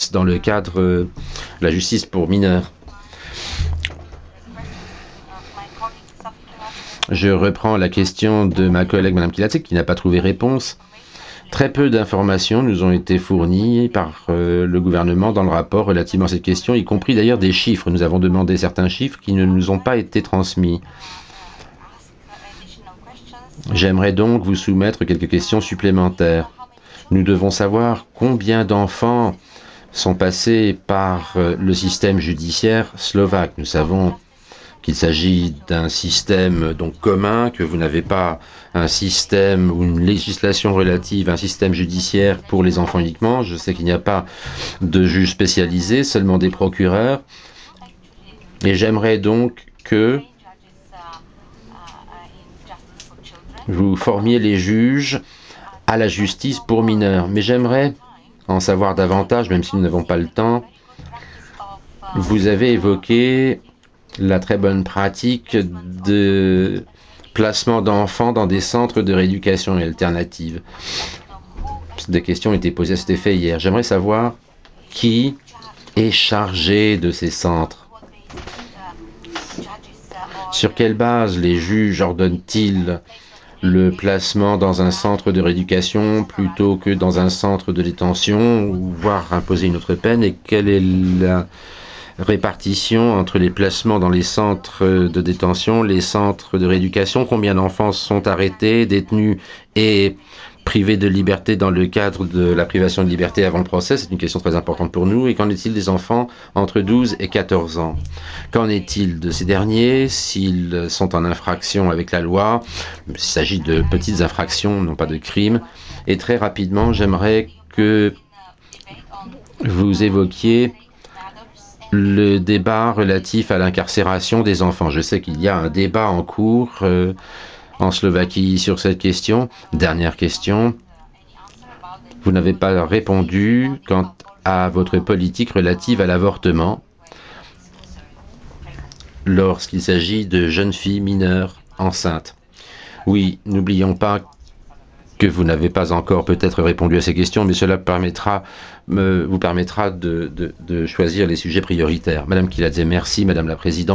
justice dans le cadre de la justice pour mineurs. Je reprends la question de ma collègue Mme Kilatsek qui n'a pas trouvé réponse. Très peu d'informations nous ont été fournies par le gouvernement dans le rapport relativement à cette question, y compris d'ailleurs des chiffres. Nous avons demandé certains chiffres qui ne nous ont pas été transmis. J'aimerais donc vous soumettre quelques questions supplémentaires. Nous devons savoir combien d'enfants sont passés par le système judiciaire slovaque. Nous savons qu'il s'agit d'un système donc commun, que vous n'avez pas un système ou une législation relative, un système judiciaire pour les enfants uniquement. Je sais qu'il n'y a pas de juges spécialisés, seulement des procureurs. Et j'aimerais donc que vous formiez les juges à la justice pour mineurs. Mais j'aimerais en savoir davantage, même si nous n'avons pas le temps. Vous avez évoqué la très bonne pratique de placement d'enfants dans des centres de rééducation alternative. Des questions ont été posées à cet effet hier. J'aimerais savoir qui est chargé de ces centres. Sur quelle base les juges ordonnent-ils le placement dans un centre de rééducation plutôt que dans un centre de détention, ou voire imposer une autre peine, et quelle est la répartition entre les placements dans les centres de détention, les centres de rééducation, combien d'enfants sont arrêtés, détenus et privés de liberté dans le cadre de la privation de liberté avant le procès. C'est une question très importante pour nous. Et qu'en est-il des enfants entre 12 et 14 ans? Qu'en est-il de ces derniers s'ils sont en infraction avec la loi? Il s'agit de petites infractions, non pas de crimes. Et très rapidement, j'aimerais que vous évoquiez le débat relatif à l'incarcération des enfants. Je sais qu'il y a un débat en cours en Slovaquie sur cette question. Dernière question. Vous n'avez pas répondu quant à votre politique relative à l'avortement lorsqu'il s'agit de jeunes filles mineures enceintes. Oui, n'oublions pas que vous n'avez pas encore peut-être répondu à ces questions, mais cela vous permettra de choisir les sujets prioritaires. Madame Kiladze, merci, Madame la Présidente.